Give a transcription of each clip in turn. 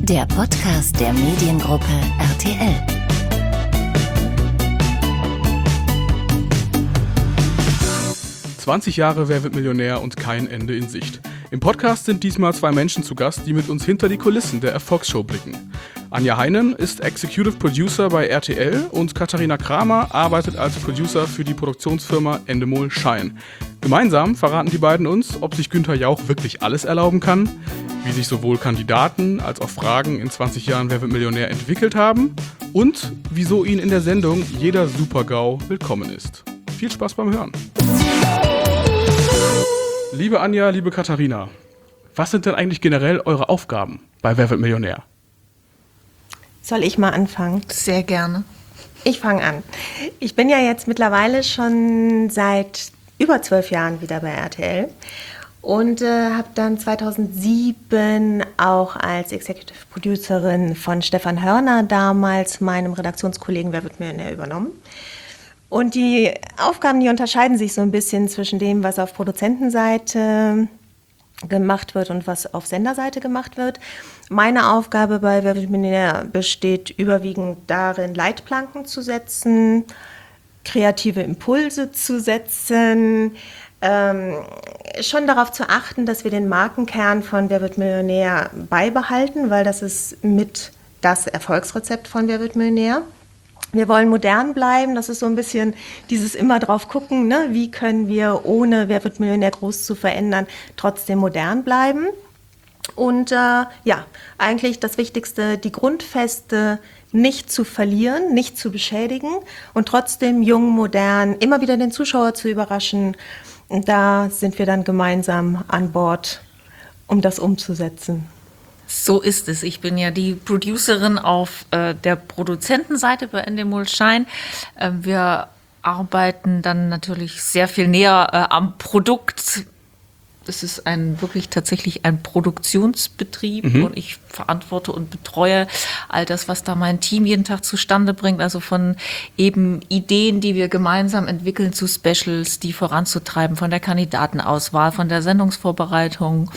Der Podcast der Mediengruppe RTL. »20 Jahre Wer wird Millionär« und kein Ende in Sicht. Im Podcast sind diesmal zwei Menschen zu Gast, die mit uns hinter die Kulissen der Erfolgsshow blicken. Anja Heinen ist Executive Producer bei RTL und Katharina Kramer arbeitet als Producer für die Produktionsfirma Endemol Shine. Gemeinsam verraten die beiden uns, ob sich Günther Jauch wirklich alles erlauben kann, wie sich sowohl Kandidaten als auch Fragen in 20 Jahren Wer wird Millionär entwickelt haben und wieso ihnen in der Sendung jeder Super-GAU willkommen ist. Viel Spaß beim Hören. Liebe Anja, liebe Katharina, was sind denn eigentlich generell eure Aufgaben bei Wer wird Millionär? Soll ich mal anfangen? Sehr gerne. Ich fange an. Ich bin ja jetzt mittlerweile schon seit über 12 Jahren wieder bei RTL und habe dann 2007 auch als Executive Producerin von Stefan Hörner, damals meinem Redaktionskollegen Wer wird Millionär, übernommen. Und die Aufgaben, die unterscheiden sich so ein bisschen zwischen dem, was auf Produzentenseite gemacht wird und was auf Senderseite gemacht wird. Meine Aufgabe bei Wer wird Millionär besteht überwiegend darin, Leitplanken zu setzen, kreative Impulse zu setzen, schon darauf zu achten, dass wir den Markenkern von Wer wird Millionär beibehalten, weil das ist mit das Erfolgsrezept von Wer wird Millionär. Wir wollen modern bleiben, das ist so ein bisschen dieses immer drauf gucken, ne? Wie können wir, ohne Wer wird Millionär groß zu verändern, trotzdem modern bleiben. Und eigentlich das Wichtigste, die Grundfeste nicht zu verlieren, nicht zu beschädigen und trotzdem jung, modern, immer wieder den Zuschauer zu überraschen. Und da sind wir dann gemeinsam an Bord, um das umzusetzen. So ist es. Ich bin ja die Producerin auf der Produzentenseite bei Endemol Shine. Wir arbeiten dann natürlich sehr viel näher am Produkt. Es ist tatsächlich ein Produktionsbetrieb und ich verantworte und betreue all das, was da mein Team jeden Tag zustande bringt. Also von eben Ideen, die wir gemeinsam entwickeln, zu Specials, die voranzutreiben, von der Kandidatenauswahl, von der Sendungsvorbereitung,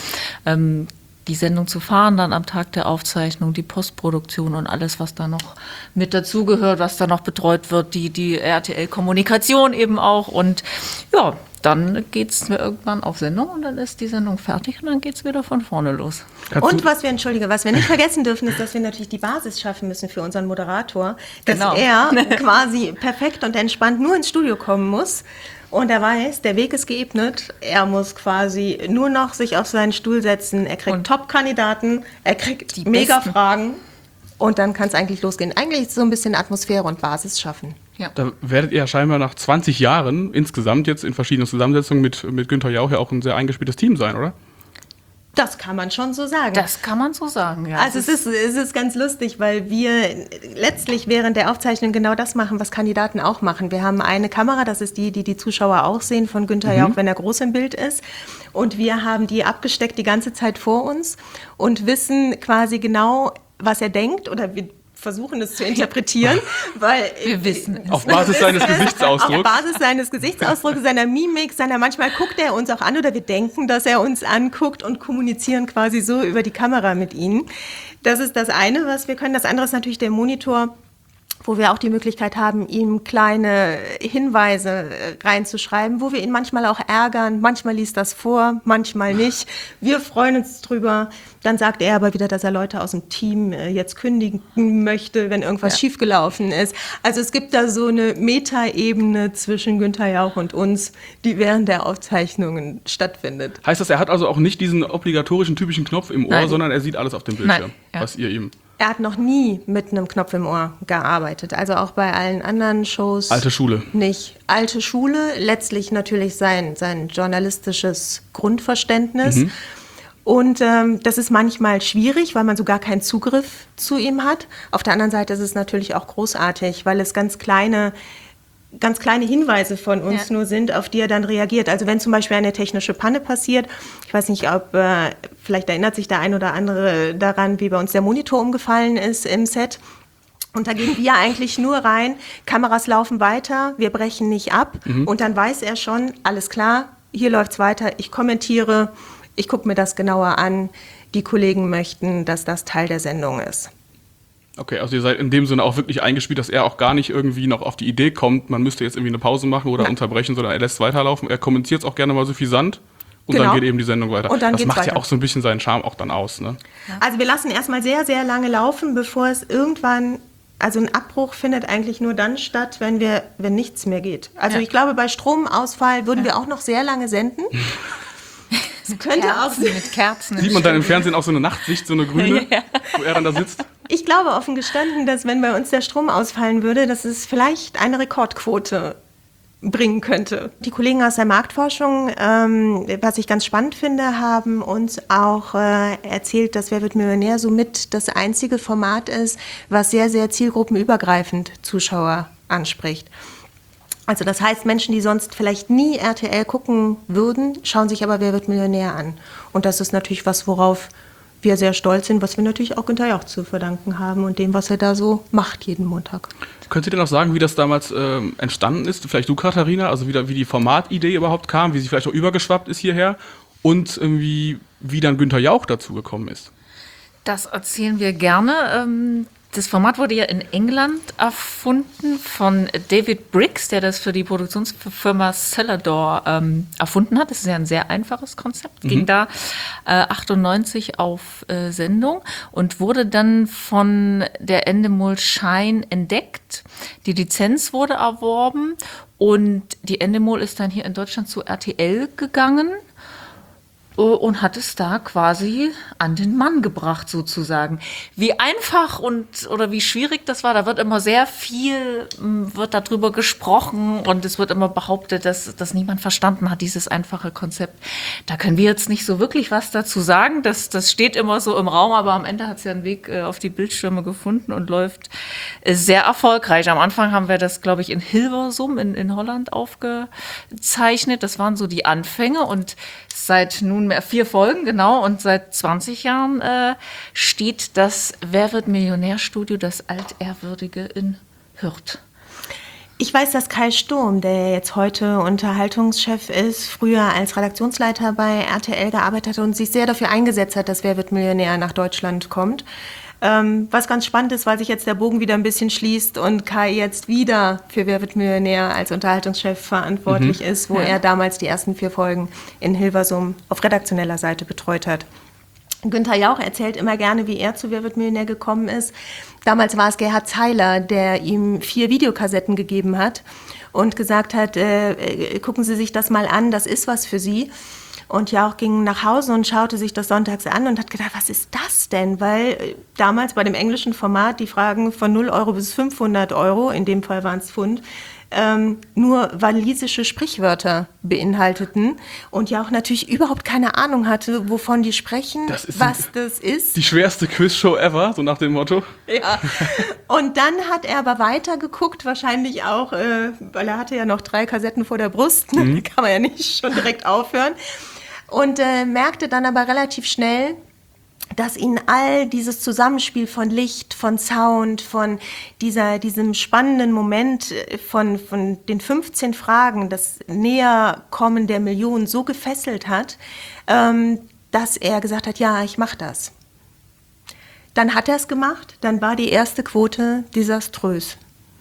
die Sendung zu fahren, dann am Tag der Aufzeichnung, die Postproduktion und alles, was da noch mit dazugehört, was da noch betreut wird, die RTL-Kommunikation eben auch. Und ja, dann geht's irgendwann auf Sendung und dann ist die Sendung fertig und dann geht's wieder von vorne los. Und was wir nicht vergessen dürfen, ist, dass wir natürlich die Basis schaffen müssen für unseren Moderator, dass er quasi perfekt und entspannt nur ins Studio kommen muss. Und er weiß, der Weg ist geebnet. Er muss quasi nur noch sich auf seinen Stuhl setzen. Er kriegt Top-Kandidaten, er kriegt die Mega-Fragen. Und dann kann es eigentlich losgehen. Eigentlich so ein bisschen Atmosphäre und Basis schaffen. Ja. Da werdet ihr scheinbar nach 20 Jahren insgesamt jetzt in verschiedenen Zusammensetzungen mit Günther Jauch ja auch ein sehr eingespieltes Team sein, oder? Das kann man schon so sagen. Das kann man so sagen, ja. Also es ist ganz lustig, weil wir letztlich während der Aufzeichnung genau das machen, was Kandidaten auch machen. Wir haben eine Kamera, das ist die Zuschauer auch sehen von Günther Jauch, wenn er groß im Bild ist. Und wir haben die abgesteckt die ganze Zeit vor uns und wissen quasi genau, was er denkt, oder wir versuchen es zu interpretieren, weil wir wissen es. Auf Basis seines Gesichtsausdrucks. Auf Basis seines Gesichtsausdrucks, seiner Mimik, manchmal guckt er uns auch an oder wir denken, dass er uns anguckt und kommunizieren quasi so über die Kamera mit ihnen. Das ist das eine, was wir können. Das andere ist natürlich der Monitor, wo wir auch die Möglichkeit haben, ihm kleine Hinweise reinzuschreiben, wo wir ihn manchmal auch ärgern. Manchmal liest das vor, manchmal nicht. Wir freuen uns drüber. Dann sagt er aber wieder, dass er Leute aus dem Team jetzt kündigen möchte, wenn irgendwas schiefgelaufen ist. Also es gibt da so eine Metaebene zwischen Günther Jauch und uns, die während der Aufzeichnungen stattfindet. Heißt das, er hat also auch nicht diesen obligatorischen, typischen Knopf im Ohr, Nein. sondern er sieht alles auf dem Bildschirm, was ihr ihm... Er hat noch nie mit einem Knopf im Ohr gearbeitet, also auch bei allen anderen Shows. Alte Schule. Nicht. Alte Schule, letztlich natürlich sein journalistisches Grundverständnis. Und das ist manchmal schwierig, weil man so gar keinen Zugriff zu ihm hat. Auf der anderen Seite ist es natürlich auch großartig, weil es ganz kleine Hinweise von uns nur sind, auf die er dann reagiert. Also wenn zum Beispiel eine technische Panne passiert, ich weiß nicht, ob vielleicht erinnert sich der ein oder andere daran, wie bei uns der Monitor umgefallen ist im Set. Und da gehen wir eigentlich nur rein, Kameras laufen weiter, wir brechen nicht ab. Und dann weiß er schon, alles klar, hier läuft's weiter, ich kommentiere, ich gucke mir das genauer an, die Kollegen möchten, dass das Teil der Sendung ist. Okay, also ihr seid in dem Sinne auch wirklich eingespielt, dass er auch gar nicht irgendwie noch auf die Idee kommt, man müsste jetzt irgendwie eine Pause machen oder unterbrechen, sondern er lässt weiterlaufen. Er kommentiert es auch gerne mal so suffisant und dann geht eben die Sendung weiter. Und dann das macht weiter. Ja auch so ein bisschen seinen Charme auch dann aus, ne? Also wir lassen erstmal sehr, sehr lange laufen, bevor es irgendwann, also ein Abbruch findet eigentlich nur dann statt, wenn nichts mehr geht. Also ich glaube, bei Stromausfall würden wir auch noch sehr lange senden. Es könnte auch mit Kerzen. Sieht man dann im Fernsehen auch so eine Nachtsicht, so eine grüne, wo er dann da sitzt? Ich glaube offen gestanden, dass wenn bei uns der Strom ausfallen würde, dass es vielleicht eine Rekordquote bringen könnte. Die Kollegen aus der Marktforschung, was ich ganz spannend finde, haben uns auch erzählt, dass Wer wird Millionär somit das einzige Format ist, was sehr, sehr zielgruppenübergreifend Zuschauer anspricht. Also das heißt, Menschen, die sonst vielleicht nie RTL gucken würden, schauen sich aber Wer wird Millionär an. Und das ist natürlich was, worauf wir sehr stolz sind, was wir natürlich auch Günther Jauch zu verdanken haben und dem, was er da so macht jeden Montag. Könnt ihr denn auch sagen, wie das damals entstanden ist? Vielleicht du, Katharina, also wie die Formatidee überhaupt kam, wie sie vielleicht auch übergeschwappt ist hierher und wie dann Günther Jauch dazu gekommen ist? Das erzählen wir gerne. Das Format wurde ja in England erfunden von David Briggs, der das für die Produktionsfirma Celador erfunden hat. Das ist ja ein sehr einfaches Konzept. Ging da 98 auf Sendung und wurde dann von der Endemol Shine entdeckt. Die Lizenz wurde erworben und die Endemol ist dann hier in Deutschland zu RTL gegangen und hat es da quasi an den Mann gebracht, sozusagen. Wie einfach oder wie schwierig das war, da wird immer sehr viel, wird darüber gesprochen und es wird immer behauptet, dass niemand verstanden hat, dieses einfache Konzept. Da können wir jetzt nicht so wirklich was dazu sagen, das steht immer so im Raum, aber am Ende hat es ja einen Weg auf die Bildschirme gefunden und läuft sehr erfolgreich. Am Anfang haben wir das, glaube ich, in Hilversum in Holland aufgezeichnet. Das waren so die Anfänge und seit nunmehr 4 Folgen, genau, und seit 20 Jahren steht das Wer wird Millionär-Studio, das Altehrwürdige in Hürth. Ich weiß, dass Kai Sturm, der jetzt heute Unterhaltungschef ist, früher als Redaktionsleiter bei RTL gearbeitet hat und sich sehr dafür eingesetzt hat, dass Wer wird Millionär nach Deutschland kommt. Was ganz spannend ist, weil sich jetzt der Bogen wieder ein bisschen schließt und Kai jetzt wieder für Wer wird Millionär als Unterhaltungschef verantwortlich ist, wo er damals die ersten 4 Folgen in Hilversum auf redaktioneller Seite betreut hat. Günther Jauch erzählt immer gerne, wie er zu Wer wird Millionär gekommen ist. Damals war es Gerhard Zeiler, der ihm 4 Videokassetten gegeben hat und gesagt hat, gucken Sie sich das mal an, das ist was für Sie. Und Jauch ging nach Hause und schaute sich das sonntags an und hat gedacht, was ist das denn? Weil damals bei dem englischen Format die Fragen von 0 Euro bis 500 Euro, in dem Fall waren es Pfund, nur walisische Sprichwörter beinhalteten und Jauch natürlich überhaupt keine Ahnung hatte, wovon die sprechen, das ist. Die schwerste Quizshow ever, so nach dem Motto. Ja. Und dann hat er aber weitergeguckt, wahrscheinlich auch, weil er hatte ja noch 3 Kassetten vor der Brust, kann man ja nicht schon direkt aufhören. Und merkte dann aber relativ schnell, dass ihn all dieses Zusammenspiel von Licht, von Sound, von diesem spannenden Moment von den 15 Fragen, das Näherkommen der Millionen so gefesselt hat, dass er gesagt hat, ja, ich mache das. Dann hat er es gemacht, dann war die erste Quote desaströs.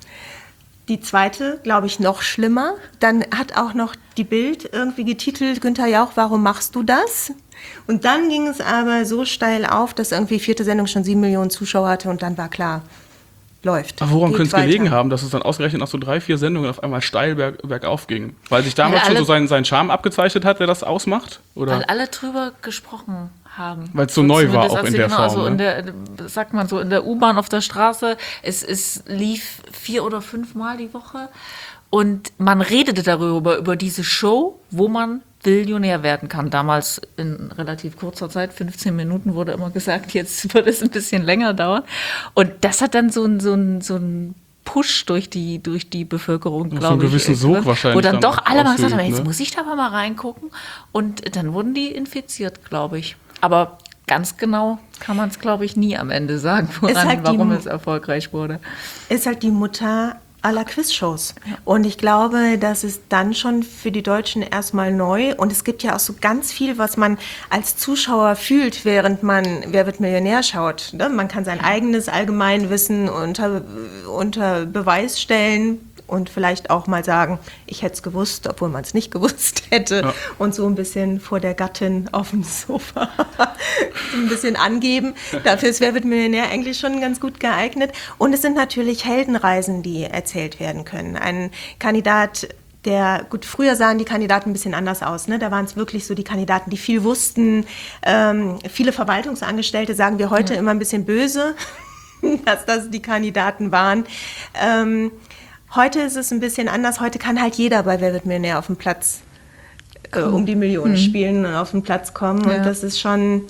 Die zweite, glaube ich, noch schlimmer. Dann hat auch noch die Bild irgendwie getitelt, Günther Jauch, warum machst du das? Und dann ging es aber so steil auf, dass irgendwie 4. Sendung schon 7 Millionen Zuschauer hatte und dann war klar, läuft. Aber woran könnte es gelegen haben, dass es dann ausgerechnet nach so 3, 4 Sendungen auf einmal steil bergauf ging? Weil sich damals schon so seinen Charme abgezeichnet hat, der das ausmacht? Oder? Weil alle drüber gesprochen haben. Weil es so neu war auch in der Form. Also sagt man so, in der U-Bahn auf der Straße, es lief 4 oder 5 Mal die Woche und man redete darüber, über diese Show, wo man Millionär werden kann. Damals in relativ kurzer Zeit, 15 Minuten wurde immer gesagt, jetzt wird es ein bisschen länger dauern. Und das hat dann so ein Push durch die Bevölkerung, glaube ich. So einen gewissen Sog wahrscheinlich. Wo dann doch alle mal gesagt haben, jetzt muss ich da mal reingucken. Und dann wurden die infiziert, glaube ich. Aber ganz genau kann man es, glaube ich, nie am Ende sagen, warum es erfolgreich wurde. Ist halt die Mutter aller Quizshows. Und ich glaube, das ist dann schon für die Deutschen erstmal neu. Und es gibt ja auch so ganz viel, was man als Zuschauer fühlt, während man Wer wird Millionär schaut. Ne? Man kann sein eigenes Allgemeinwissen unter Beweis stellen und vielleicht auch mal sagen, ich hätte es gewusst, obwohl man es nicht gewusst hätte. Ja. Und so ein bisschen vor der Gattin auf dem Sofa so ein bisschen angeben. Dafür ist Wer wird Millionär eigentlich schon ganz gut geeignet. Und es sind natürlich Heldenreisen, die erzählt werden können. Ein Kandidat, früher sahen die Kandidaten ein bisschen anders aus. Ne? Da waren es wirklich so die Kandidaten, die viel wussten. Viele Verwaltungsangestellte, sagen wir heute immer ein bisschen böse, dass das die Kandidaten waren. Heute ist es ein bisschen anders. Heute kann halt jeder bei Wer wird Millionär auf dem Platz um die Millionen spielen und auf den Platz kommen. Ja. Und das ist schon,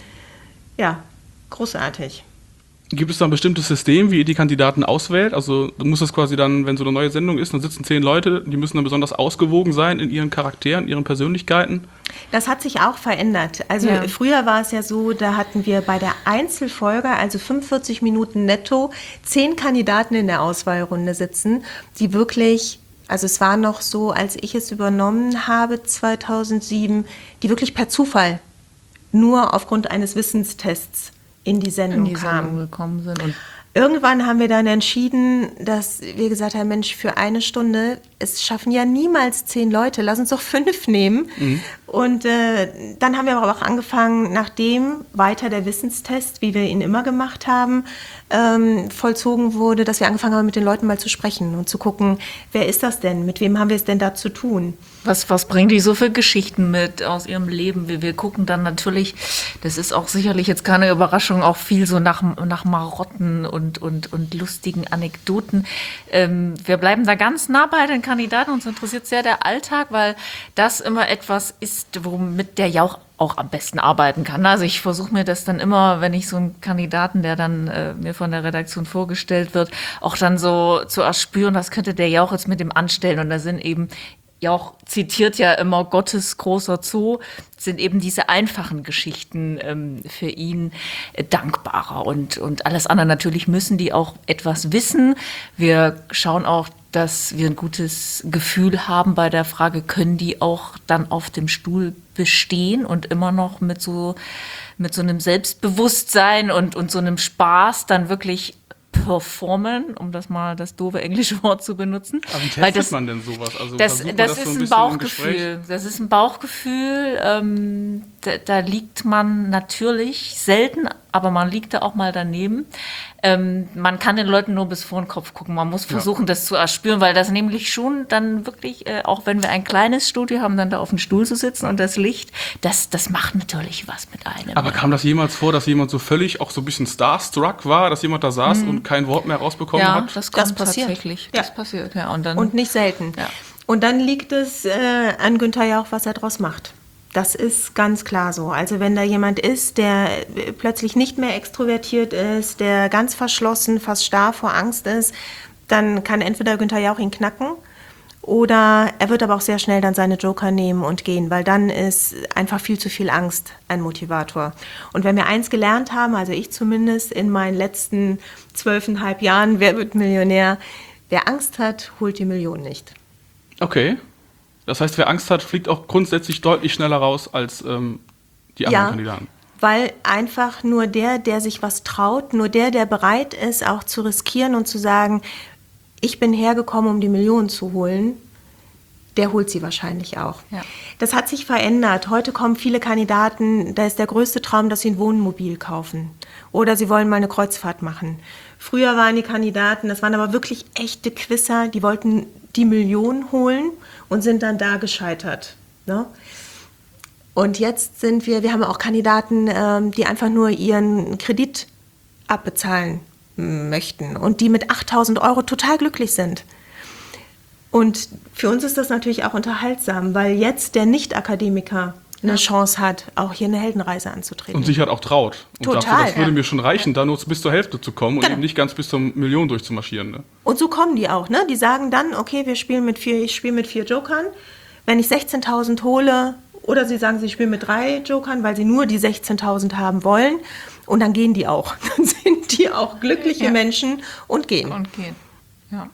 großartig. Gibt es da ein bestimmtes System, wie ihr die Kandidaten auswählt? Also du musst das quasi dann, wenn so eine neue Sendung ist, dann sitzen 10 Leute, die müssen dann besonders ausgewogen sein in ihren Charakteren, ihren Persönlichkeiten? Das hat sich auch verändert. Also früher war es ja so, da hatten wir bei der Einzelfolge, also 45 Minuten netto, 10 Kandidaten in der Auswahlrunde sitzen, die wirklich, also es war noch so, als ich es übernommen habe, 2007, die wirklich per Zufall nur aufgrund eines Wissenstests in die Sendung gekommen sind. Und irgendwann haben wir dann entschieden, dass wir gesagt haben, Mensch, für eine Stunde, es schaffen ja niemals 10 Leute, lass uns doch 5 nehmen. Mhm. Und dann haben wir aber auch angefangen, nachdem weiter der Wissenstest, wie wir ihn immer gemacht haben, vollzogen wurde, dass wir angefangen haben, mit den Leuten mal zu sprechen und zu gucken, wer ist das denn, mit wem haben wir es denn da zu tun? Was bringen die so für Geschichten mit aus ihrem Leben? Wir gucken dann natürlich, das ist auch sicherlich jetzt keine Überraschung, auch viel so nach Marotten und lustigen Anekdoten. Wir bleiben da ganz nah bei den Kandidaten. Uns interessiert sehr der Alltag, weil das immer etwas ist, womit der Jauch auch am besten arbeiten kann. Also ich versuche mir das dann immer, wenn ich so einen Kandidaten, der dann mir von der Redaktion vorgestellt wird, auch dann so zu erspüren, was könnte der Jauch jetzt mit dem anstellen. Und da sind eben, Jauch zitiert ja immer Gottes großer Zoo, sind eben diese einfachen Geschichten für ihn dankbarer. Und alles andere, natürlich müssen die auch etwas wissen. Wir schauen auch, dass wir ein gutes Gefühl haben bei der Frage, können die auch dann auf dem Stuhl bestehen und immer noch mit so einem Selbstbewusstsein und so einem Spaß dann wirklich performen, um das mal das doofe englische Wort zu benutzen. Aber wie testet man denn sowas? Also das ist so ein Bauchgefühl. Das ist ein Bauchgefühl. Da liegt man natürlich selten, aber man liegt da auch mal daneben. Man kann den Leuten nur bis vor den Kopf gucken. Man muss versuchen, das zu erspüren, weil das nämlich schon dann wirklich, auch wenn wir ein kleines Studio haben, dann da auf dem Stuhl zu sitzen und das Licht, das macht natürlich was mit einem. Aber kam das jemals vor, dass jemand so völlig auch so ein bisschen starstruck war, dass jemand da saß und kein Wort mehr rausbekommen hat? Ja, das passiert tatsächlich. Das passiert, ja. Und nicht selten. Ja. Und dann liegt es an Günther Jauch, was er draus macht. Das ist ganz klar so. Also wenn da jemand ist, der plötzlich nicht mehr extrovertiert ist, der ganz verschlossen, fast starr vor Angst ist, dann kann entweder Günther Jauch ihn knacken oder er wird aber auch sehr schnell dann seine Joker nehmen und gehen, weil dann ist einfach viel zu viel Angst ein Motivator. Und wenn wir eins gelernt haben, also ich zumindest in meinen letzten 12,5 Jahren, Wer wird Millionär, wer Angst hat, holt die Million nicht. Okay. Das heißt, wer Angst hat, fliegt auch grundsätzlich deutlich schneller raus als die anderen Kandidaten. Weil einfach nur der sich was traut, nur der bereit ist, auch zu riskieren und zu sagen, ich bin hergekommen, um die Million zu holen, der holt sie wahrscheinlich auch. Ja. Das hat sich verändert. Heute kommen viele Kandidaten, da ist der größte Traum, dass sie ein Wohnmobil kaufen. Oder sie wollen mal eine Kreuzfahrt machen. Früher waren die Kandidaten, das waren aber wirklich echte Quizzer, die wollten die Million holen und sind dann da gescheitert. Ne? Und jetzt sind wir haben auch Kandidaten, die einfach nur ihren Kredit abbezahlen möchten und die mit 8.000 € total glücklich sind. Und für uns ist das natürlich auch unterhaltsam, weil jetzt der Nicht-Akademiker eine Chance hat, auch hier eine Heldenreise anzutreten. Und sich halt auch traut. Und total. Dachte, das würde mir schon reichen, da nur bis zur Hälfte zu kommen und eben nicht ganz bis zur Million durchzumarschieren. Ne? Und so kommen die auch. Ne? Die sagen dann, okay, ich spiele mit 4 Jokern. Wenn ich 16.000 hole, oder sie sagen, sie spielen mit 3 Jokern, weil sie nur die 16.000 haben wollen. Und dann gehen die auch. Dann sind die auch glückliche Menschen und gehen. Ja.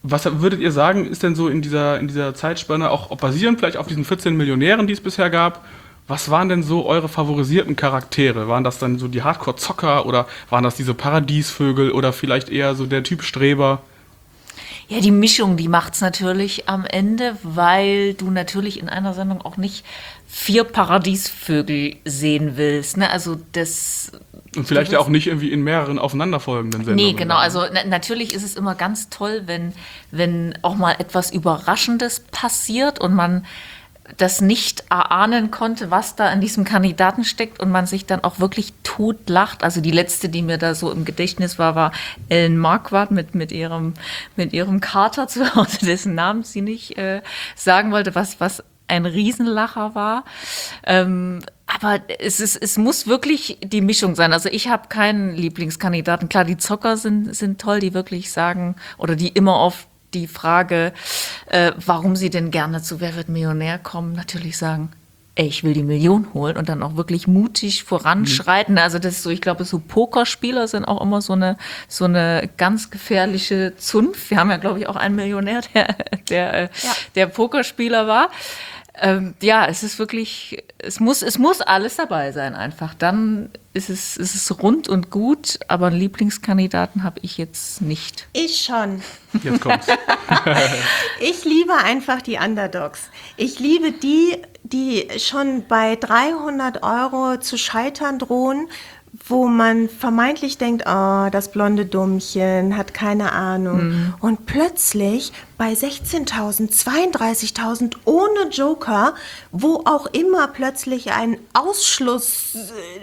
Was würdet ihr sagen, ist denn so in dieser Zeitspanne, auch basierend vielleicht auf diesen 14 Millionären, die es bisher gab, was waren denn so eure favorisierten Charaktere? Waren das dann so die Hardcore-Zocker oder waren das diese Paradiesvögel oder vielleicht eher so der Typ Streber? Ja, die Mischung, die macht's natürlich am Ende, weil du natürlich in einer Sendung auch nicht 4 Paradiesvögel sehen willst. Ne? Also das. Und vielleicht ja auch nicht irgendwie in mehreren aufeinanderfolgenden Sendungen. Nee, genau. Also natürlich ist es immer ganz toll, wenn auch mal etwas Überraschendes passiert und man das nicht erahnen konnte, was da in diesem Kandidaten steckt und man sich dann auch wirklich totlacht. Also die letzte, die mir da so im Gedächtnis war Ellen Marquardt mit ihrem Kater zu Hause, dessen Namen sie nicht sagen wollte, was ein Riesenlacher war. Aber es muss wirklich die Mischung sein. Also ich habe keinen Lieblingskandidaten. Klar, die Zocker sind toll, die wirklich sagen oder die immer auf die Frage, warum sie denn gerne zu Wer wird Millionär kommen, natürlich sagen, ey, ich will die Million holen und dann auch wirklich mutig voranschreiten. Also das ist so, ich glaube, so Pokerspieler sind auch immer so eine ganz gefährliche Zunft. Wir haben ja, glaube ich, auch einen Millionär, der Pokerspieler war. Ja, es ist wirklich, es muss alles dabei sein einfach. Dann ist es rund und gut, aber einen Lieblingskandidaten habe ich jetzt nicht. Ich schon. Jetzt kommt's. Ich liebe einfach die Underdogs. Ich liebe die schon bei 300 € zu scheitern drohen, wo man vermeintlich denkt, oh, das blonde Dummchen hat keine Ahnung. Und plötzlich bei 16.000, 32.000 ohne Joker, wo auch immer plötzlich ein Ausschluss,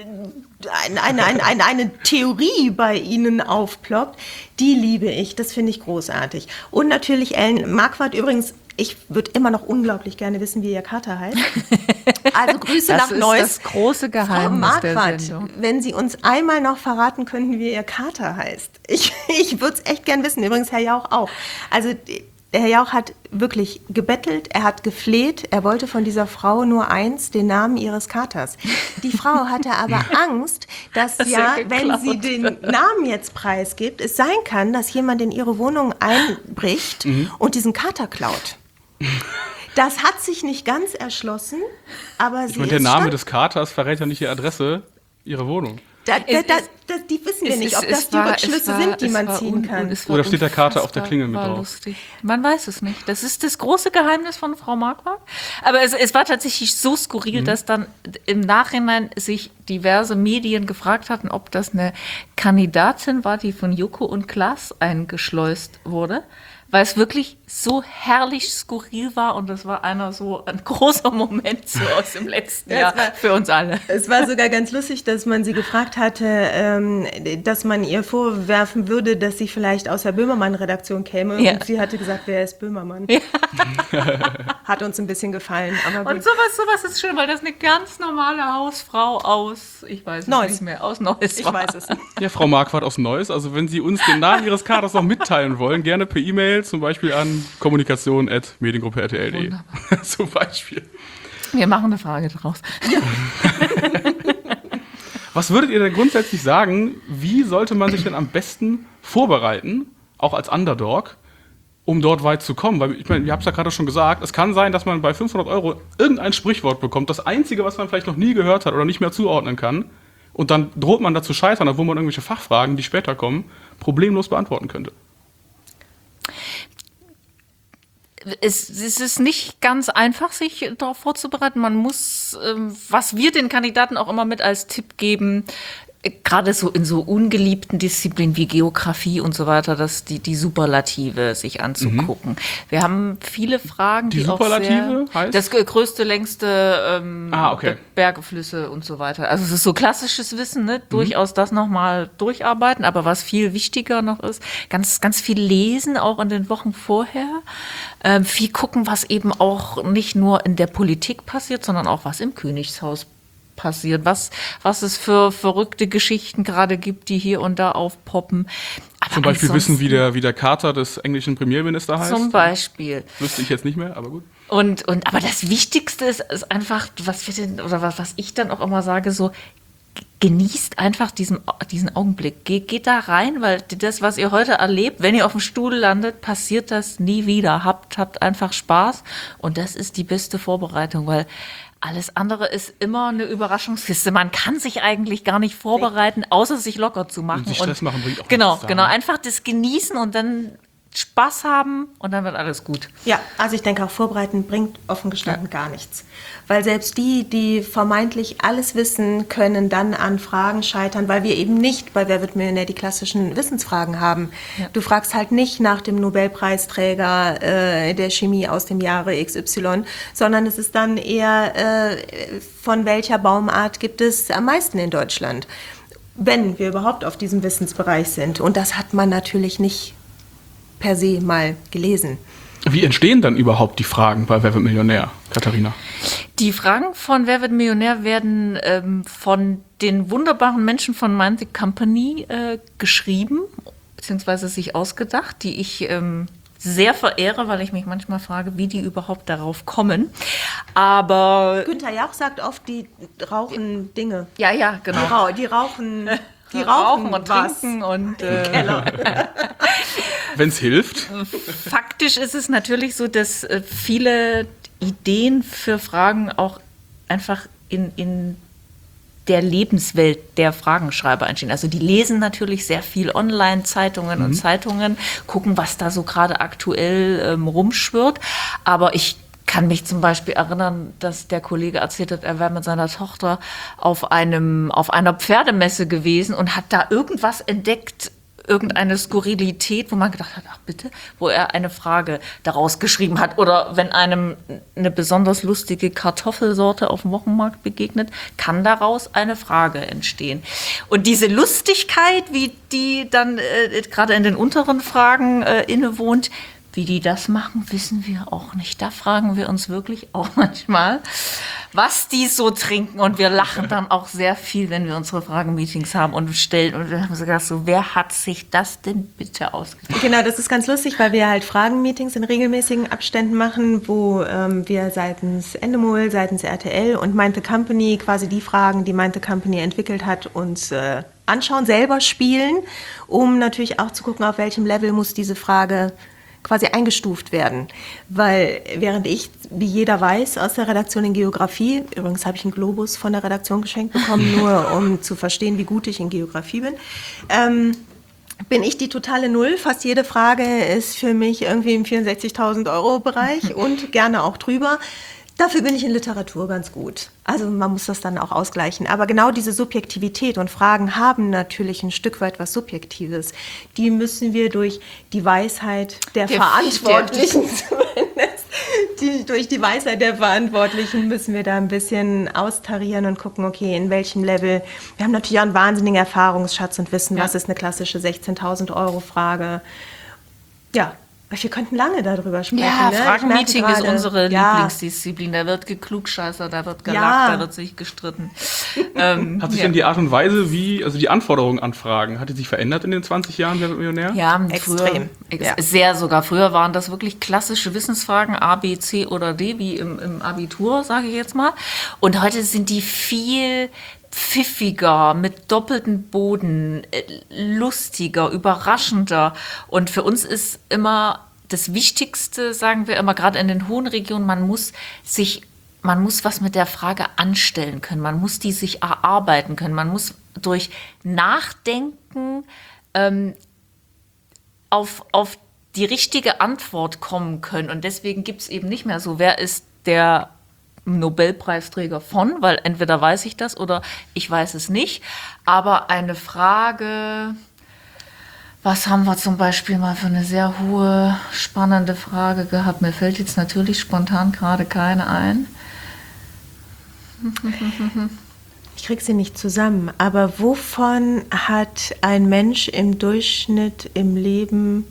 eine Theorie bei ihnen aufploppt, die liebe ich. Das finde ich großartig. Und natürlich Ellen Marquardt übrigens. Ich würde immer noch unglaublich gerne wissen, wie ihr Kater heißt. Also Grüße nach Neuss. Das ist das große Geheimnis Frau der Marquardt, Sendung. wenn Sie uns einmal noch verraten könnten, wie ihr Kater heißt. Ich würde es echt gern wissen. Übrigens Herr Jauch auch. Also Herr Jauch hat wirklich gebettelt, er hat gefleht, er wollte von dieser Frau nur eins, den Namen ihres Katers. Die Frau hatte aber Angst, dass wenn sie den Namen jetzt preisgibt, es sein kann, dass jemand in ihre Wohnung einbricht und diesen Kater klaut. Das hat sich nicht ganz erschlossen, aber sie ist der Name schon, des Katers verrät ja nicht die Adresse ihrer Wohnung. die wissen wir nicht, ob das die Rückschlüsse sind, die man ziehen kann. Oder steht der Kater auf der Klingel mit drauf? Lustig. Man weiß es nicht. Das ist das große Geheimnis von Frau Marquardt. Aber es war tatsächlich so skurril, dass dann im Nachhinein sich diverse Medien gefragt hatten, ob das eine Kandidatin war, die von Joko und Klaas eingeschleust wurde. Weil es wirklich so herrlich skurril war und das war ein großer Moment so aus dem letzten Jahr für uns alle. Es war sogar ganz lustig, dass man sie gefragt hatte, dass man ihr vorwerfen würde, dass sie vielleicht aus der Böhmermann-Redaktion käme. Ja. Und sie hatte gesagt, wer ist Böhmermann? Ja. Hat uns ein bisschen gefallen. Aber und sowas ist schön, weil das eine ganz normale Hausfrau aus, ich weiß es Neuss. nicht mehr, aus Neuss ich war. weiß es nicht. Ja, Frau Marquardt aus Neuss, also wenn Sie uns den Namen Ihres Katers noch mitteilen wollen, gerne per E-Mail, zum Beispiel an kommunikation@mediengruppe-rtl.de. Zum Beispiel. Wir machen eine Frage draus. Was würdet ihr denn grundsätzlich sagen, wie sollte man sich denn am besten vorbereiten, auch als Underdog, um dort weit zu kommen? Weil ich meine, ihr habt es ja gerade schon gesagt, es kann sein, dass man bei 500 € irgendein Sprichwort bekommt, das Einzige, was man vielleicht noch nie gehört hat oder nicht mehr zuordnen kann, und dann droht man dazu scheitern, obwohl man irgendwelche Fachfragen, die später kommen, problemlos beantworten könnte. Es ist nicht ganz einfach, sich darauf vorzubereiten. Man muss, was wir den Kandidaten auch immer mit als Tipp geben, gerade so in so ungeliebten Disziplinen wie Geografie und so weiter, dass die Superlative sich anzugucken. Wir haben viele Fragen, Die auch Superlative sehr, heißt? das größte, längste Okay. Berge, Flüsse und so weiter. Also es ist so klassisches Wissen, ne? Durchaus das nochmal durcharbeiten. Aber was viel wichtiger noch ist, ganz, ganz viel lesen, auch in den Wochen vorher. Viel gucken, was eben auch nicht nur in der Politik passiert, sondern auch was im Königshaus passiert, was es für verrückte Geschichten gerade gibt, die hier und da aufpoppen. Aber Zum Beispiel wissen, wie der Kater des englischen Premierministers heißt. Zum Beispiel. Wüsste ich jetzt nicht mehr, aber gut. Aber das Wichtigste ist einfach, was ich dann auch immer sage, so genießt einfach diesen Augenblick. Geht da rein, weil das, was ihr heute erlebt, wenn ihr auf dem Stuhl landet, passiert das nie wieder. Habt einfach Spaß und das ist die beste Vorbereitung, weil alles andere ist immer eine Überraschungskiste. Man kann sich eigentlich gar nicht vorbereiten, außer sich locker zu machen. Und sich Stress machen bringt auch nichts. Genau. Einfach das genießen und dann Spaß haben und dann wird alles gut. Ja, also ich denke auch vorbereiten bringt offen gestanden gar nichts. Weil selbst die vermeintlich alles wissen, können dann an Fragen scheitern, weil wir eben nicht bei Wer wird Millionär die klassischen Wissensfragen haben. Ja. Du fragst halt nicht nach dem Nobelpreisträger der Chemie aus dem Jahre XY, sondern es ist dann eher, von welcher Baumart gibt es am meisten in Deutschland, wenn wir überhaupt auf diesem Wissensbereich sind. Und das hat man natürlich nicht per se mal gelesen. Wie entstehen dann überhaupt die Fragen bei Wer wird Millionär, Katharina? Die Fragen von Wer wird Millionär werden von den wunderbaren Menschen von Mind the Company geschrieben, beziehungsweise sich ausgedacht, die ich sehr verehre, weil ich mich manchmal frage, wie die überhaupt darauf kommen. Aber Günther Jauch sagt oft, die rauchen Dinge. Ja, genau. Die rauchen und was trinken und Keller. Wenn es hilft. Faktisch ist es natürlich so, dass viele Ideen für Fragen auch einfach in der Lebenswelt der Fragenschreiber entstehen. Also die lesen natürlich sehr viel Online-Zeitungen und Zeitungen, gucken, was da so gerade aktuell rumschwirrt. Aber ich kann mich zum Beispiel erinnern, dass der Kollege erzählt hat, er wäre mit seiner Tochter auf einer Pferdemesse gewesen und hat da irgendwas entdeckt, irgendeine Skurrilität, wo man gedacht hat, ach bitte, wo er eine Frage daraus geschrieben hat. Oder wenn einem eine besonders lustige Kartoffelsorte auf dem Wochenmarkt begegnet, kann daraus eine Frage entstehen. Und diese Lustigkeit, wie die dann gerade in den unteren Fragen innewohnt, wie die das machen, wissen wir auch nicht. Da fragen wir uns wirklich auch manchmal, was die so trinken. Und wir lachen dann auch sehr viel, wenn wir unsere Fragenmeetings haben und stellen. Und wir haben so gedacht, so, wer hat sich das denn bitte ausgedacht? Genau, das ist ganz lustig, weil wir halt Fragenmeetings in regelmäßigen Abständen machen, wo wir seitens Endemol, seitens RTL und Mind the Company quasi die Fragen, die Mind the Company entwickelt hat, uns anschauen, selber spielen, um natürlich auch zu gucken, auf welchem Level muss diese Frage quasi eingestuft werden. Weil während ich, wie jeder weiß, aus der Redaktion in Geografie, übrigens habe ich einen Globus von der Redaktion geschenkt bekommen, nur um zu verstehen, wie gut ich in Geografie bin ich die totale Null. Fast jede Frage ist für mich irgendwie im 64.000 Euro Bereich und gerne auch drüber. Dafür bin ich in Literatur ganz gut. Also man muss das dann auch ausgleichen. Aber genau diese Subjektivität und Fragen haben natürlich ein Stück weit was Subjektives. Die müssen wir durch die Weisheit der Verantwortlichen zumindest, durch die Weisheit der Verantwortlichen müssen wir da ein bisschen austarieren und gucken, okay, in welchem Level. Wir haben natürlich auch einen wahnsinnigen Erfahrungsschatz und wissen, was ist eine klassische 16.000 Euro Frage. Ja. Wir könnten lange darüber sprechen. Ja, ne? Fragenmeeting ist unsere Lieblingsdisziplin. Da wird geklugscheißert, da wird gelacht, da wird sich gestritten. Hat sich denn die Art und Weise, also die Anforderungen an Fragen, hat die sich verändert in den 20 Jahren, Wer wird Millionär? Ja, extrem. Sehr sogar. Früher waren das wirklich klassische Wissensfragen, A, B, C oder D, wie im Abitur, sage ich jetzt mal. Und heute sind die viel pfiffiger, mit doppeltem Boden, lustiger, überraschender. Und für uns ist immer das Wichtigste, sagen wir immer, gerade in den hohen Regionen, man muss was mit der Frage anstellen können. Man muss die sich erarbeiten können. Man muss durch Nachdenken auf die richtige Antwort kommen können. Und deswegen gibt es eben nicht mehr so, wer ist der Nobelpreisträger von, weil entweder weiß ich das oder ich weiß es nicht. Aber eine Frage, was haben wir zum Beispiel mal für eine sehr hohe, spannende Frage gehabt? Mir fällt jetzt natürlich spontan gerade keine ein. Ich kriege sie nicht zusammen, aber wovon hat ein Mensch im Durchschnitt im Leben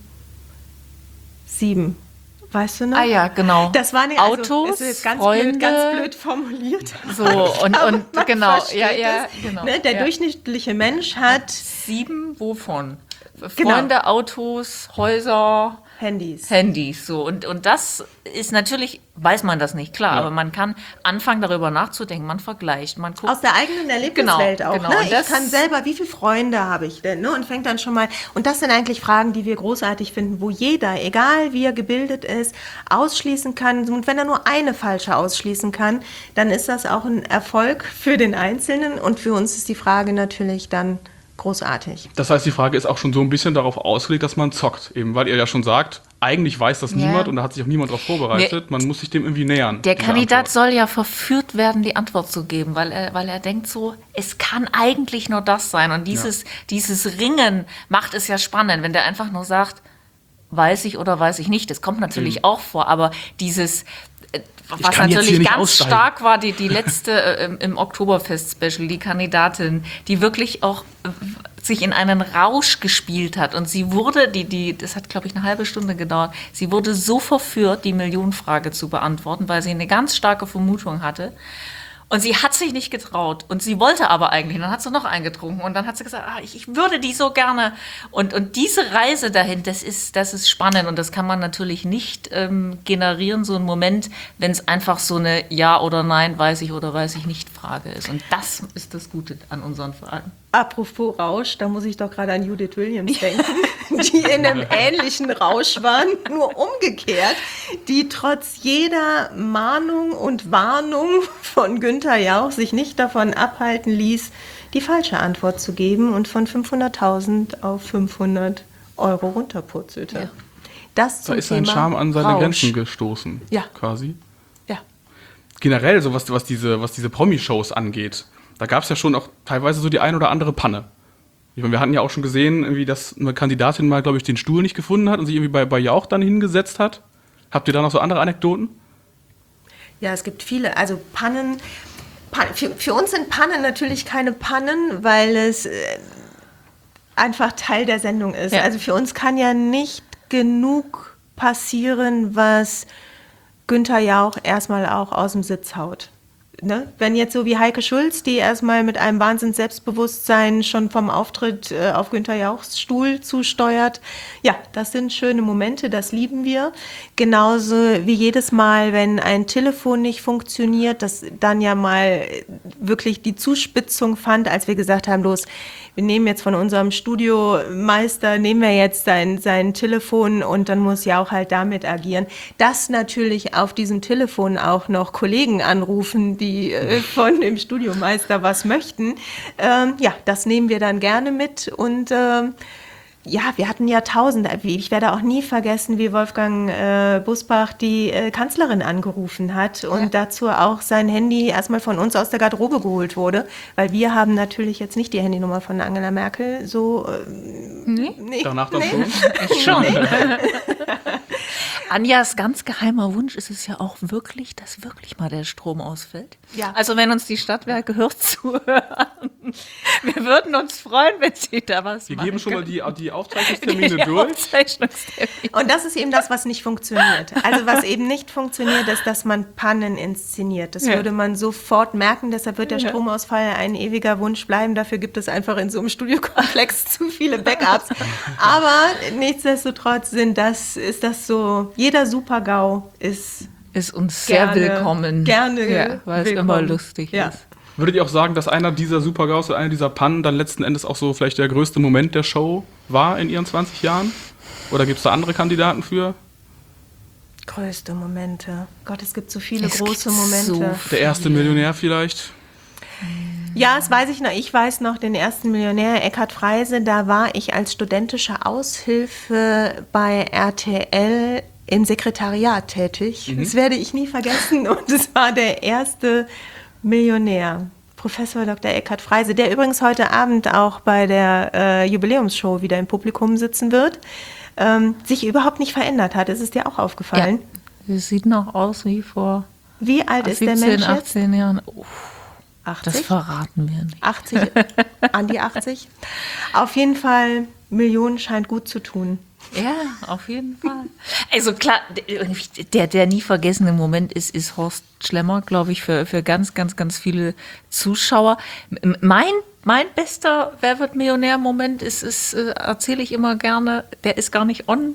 7? Weißt du noch? Ah ja, genau. Das war nicht, Autos, das ist jetzt ganz Freunde, blöd formuliert. So, und genau, genau. Ne, der durchschnittliche Mensch hat 7 wovon? Genau. Freunde, Autos, Häuser, Handys, so. Und das ist natürlich, weiß man das nicht, klar, aber man kann anfangen, darüber nachzudenken, man vergleicht, man guckt. Aus der eigenen Erlebniswelt auch, genau. ne? Ich kann selber, wie viele Freunde habe ich denn, ne? Und fängt dann schon mal, und das sind eigentlich Fragen, die wir großartig finden, wo jeder, egal wie er gebildet ist, ausschließen kann. Und wenn er nur eine falsche ausschließen kann, dann ist das auch ein Erfolg für den Einzelnen. Und für uns ist die Frage natürlich dann großartig. Das heißt, die Frage ist auch schon so ein bisschen darauf ausgelegt, dass man zockt. Eben, weil ihr ja schon sagt, eigentlich weiß das niemand und da hat sich auch niemand darauf vorbereitet. Man muss sich dem irgendwie nähern. Der Kandidat soll ja verführt werden, die Antwort zu geben, weil er denkt so, es kann eigentlich nur das sein. Und dieses Ringen macht es ja spannend, wenn der einfach nur sagt, weiß ich oder weiß ich nicht. Das kommt natürlich auch vor, aber dieses... Was natürlich ganz stark war, die letzte im Oktoberfest-Special, die Kandidatin, die wirklich auch sich in einen Rausch gespielt hat. Und sie wurde, das hat, glaube ich, eine halbe Stunde gedauert, sie wurde so verführt, die Millionenfrage zu beantworten, weil sie eine ganz starke Vermutung hatte. Und sie hat sich nicht getraut. Und sie wollte aber eigentlich. Und dann hat sie noch eingetrunken. Und dann hat sie gesagt, ich würde die so gerne. Und diese Reise dahin, das ist spannend. Und das kann man natürlich nicht generieren, so einen Moment, wenn es einfach so eine Ja oder Nein, weiß ich oder weiß ich nicht Frage ist. Und das ist das Gute an unseren Vereinen. Apropos Rausch, da muss ich doch gerade an Judith Williams denken, die in einem ähnlichen Rausch waren, nur umgekehrt, die trotz jeder Mahnung und Warnung von Günther Jauch sich nicht davon abhalten ließ, die falsche Antwort zu geben und von 500.000 auf 500 Euro runterpurzelte. Ja. Das da ist sein Charme an seine Rausch. Grenzen gestoßen, quasi. Ja. Generell, so was diese Promi-Shows angeht, da gab es ja schon auch teilweise so die ein oder andere Panne. Ich meine, wir hatten ja auch schon gesehen, irgendwie, dass eine Kandidatin mal, glaube ich, den Stuhl nicht gefunden hat und sich irgendwie bei Jauch dann hingesetzt hat. Habt ihr da noch so andere Anekdoten? Ja, es gibt viele. Also Pannen, für uns sind Pannen natürlich keine Pannen, weil es einfach Teil der Sendung ist. Ja. Also für uns kann ja nicht genug passieren, was Günther Jauch erstmal auch aus dem Sitz haut. Ne? Wenn jetzt so wie Heike Schulz, die erstmal mit einem Wahnsinns-Selbstbewusstsein schon vom Auftritt auf Günther Jauchs Stuhl zusteuert. Ja, das sind schöne Momente, das lieben wir. Genauso wie jedes Mal, wenn ein Telefon nicht funktioniert, das dann ja mal wirklich die Zuspitzung fand, als wir gesagt haben, los, wir nehmen jetzt von unserem Studiomeister, nehmen wir jetzt sein Telefon und dann muss Jauch halt damit agieren. Dass natürlich auf diesem Telefon auch noch Kollegen anrufen, die von dem Studiomeister was möchten. Ja, das nehmen wir dann gerne mit und ja, wir hatten ja Tausende. Ich werde auch nie vergessen, wie Wolfgang Busbach die Kanzlerin angerufen hat und dazu auch sein Handy erstmal von uns aus der Garderobe geholt wurde, weil wir haben natürlich jetzt nicht die Handynummer von Angela Merkel so... nee. Danach das schon? Ich schon. Anjas ganz geheimer Wunsch ist es ja auch wirklich, dass wirklich mal der Strom ausfällt. Ja. Also wenn uns die Stadtwerke zuhören, wir würden uns freuen, wenn sie da was Wir machen geben schon mal können. die Aufzeichnungstermine durch. Und das ist eben das, was nicht funktioniert. Also was eben nicht funktioniert, ist, dass man Pannen inszeniert. Das würde man sofort merken. Deshalb wird der Stromausfall ein ewiger Wunsch bleiben. Dafür gibt es einfach in so einem Studiokomplex zu viele Backups. Aber nichtsdestotrotz ist das so, jeder Super-GAU ist uns sehr willkommen. Gerne weil es willkommen. immer lustig ist. Würdet ihr auch sagen, dass einer dieser Super-GAUs oder einer dieser Pannen dann letzten Endes auch so vielleicht der größte Moment der Show war in ihren 20 Jahren? Oder gibt es da andere Kandidaten für? Größte Momente. Gott, es gibt so viele große Momente. Der erste Millionär vielleicht? Ja, das weiß ich noch. Ich weiß noch den ersten Millionär, Eckhard Freise. Da war ich als studentische Aushilfe bei RTL im Sekretariat tätig. Das werde ich nie vergessen. Und es war der erste Millionär, Professor Dr. Eckhard Freise, der übrigens heute Abend auch bei der Jubiläumsshow wieder im Publikum sitzen wird, sich überhaupt nicht verändert hat. Ist es dir auch aufgefallen? Ja, es sieht noch aus wie vor Wie alt ist 17, der Mensch jetzt? 18 Jahren. 80? Das verraten wir nicht. 80, an die 80. Auf jeden Fall, Millionen scheint gut zu tun. Ja, auf jeden Fall. Also klar, der nie vergessene Moment ist Horst Schlemmer, glaube ich, für ganz, ganz, ganz viele Zuschauer. Mein bester Wer wird Millionär-Moment erzähle ich immer gerne, der ist gar nicht on